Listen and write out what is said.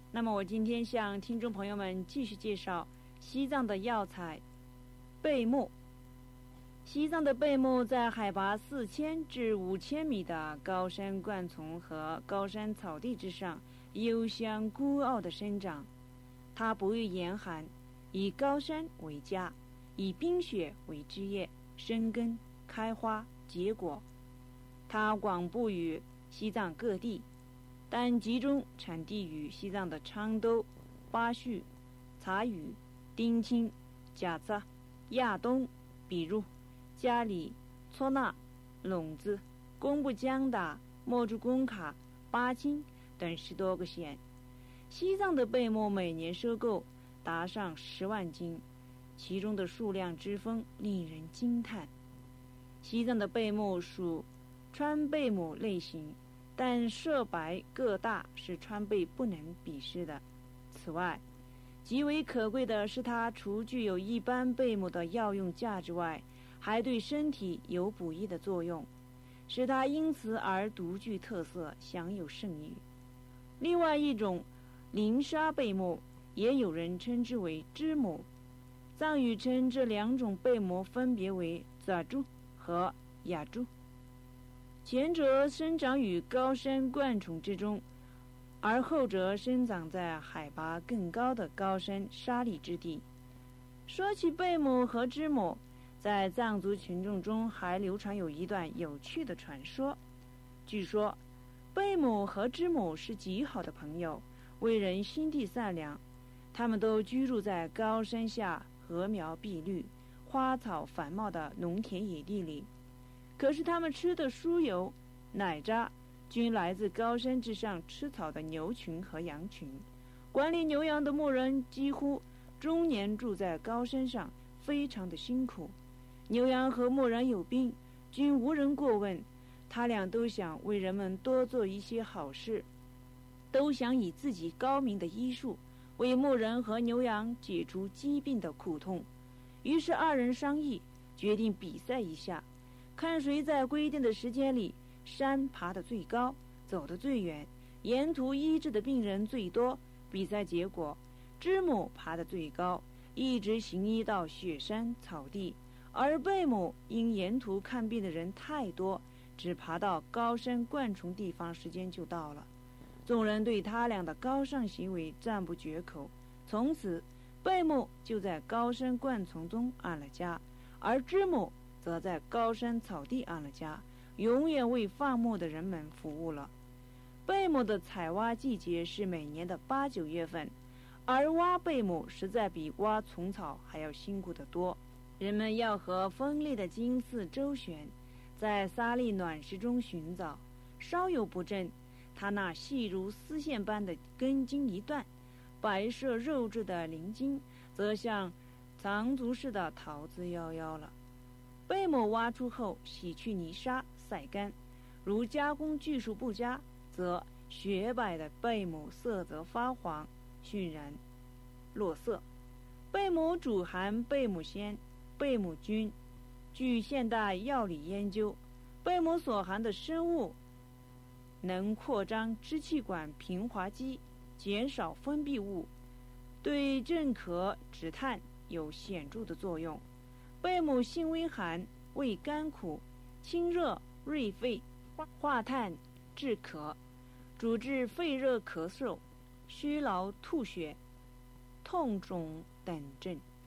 那么我今天向听众朋友们继续介绍西藏的药材贝木。西藏的贝木在海拔4000至5000米的高山灌丛和高山草地之上幽香孤傲地生长。它不畏严寒，以高山为家，以冰雪为枝叶，生根开花结果。它广布于西藏各地，但集中产地于西藏的昌都、巴旭、察隅、丁青、贾扎、亚东、比如加里、措那、隆子、贡布江达、莫珠贡卡、巴青等10多个县。西藏的贝木每年收购达上10万斤，其中的数量之丰令人惊叹。西藏的贝木属川贝木类型，但色白个大是川贝不能比视的。此外，极为可贵的是，它除具有一般贝木的药用价值外，还对身体有补益的作用，使它因此而独具特色，享有盛誉。另外一种灵砂贝木，也有人称之为知木，藏语称这2种贝木分别为扎珠和雅珠。前者生长于高山灌丛之中，而后者生长在海拔更高的高山沙砾之地。说起贝木和知木，在藏族群众中还流传有一段有趣的传说。据说贝木和知木是极好的朋友，为人心地善良，他们都居住在高山下禾苗碧绿、花草繁茂的农田野地里。可是他们吃的酥油、奶渣均来自高山之上吃草的牛群和羊群。管理牛羊的牧人几乎终年住在高山上，非常的辛苦。牛羊和牧人有病，均无人过问，他俩都想为人们多做一些好事，都想以自己高明的医术为牧人和牛羊解除疾病的苦痛。于是2人商议，决定比赛一下，看谁在规定的时间里山爬得最高，走得最远，沿途医治的病人最多。比赛结果，知木爬得最高，一直行医到雪山草地，而贝木因沿途看病的人太多，只爬到高山灌丛地方时间就到了。众人对他俩的高尚行为赞不绝口。从此贝木就在高山灌丛中安了家，而知木则在高山草地安了家，永远为放牧的人们服务了。贝木的采挖季节是每年的8、9月份，而挖贝木实在比挖虫草还要辛苦得多。人们要和锋利的金丝周旋，在沙砾卵石中寻找，稍有不正，它那细如丝线般的根茎一断，白色肉质的鳞茎则像藏族似的逃之夭夭了。贝木挖出后，洗去泥沙，晒干，如加工技术不佳，则雪白的贝木色泽发黄、熏然、落色。贝木主含贝木酰、贝木菌。据现代药理研究，贝木所含的生物能扩张支气管平滑肌，减少分泌物，对镇咳止痰有显著的作用。贝木性微寒，味甘苦，清热润肺，化痰治咳，主治肺热咳嗽、虚劳吐血、痛肿等症。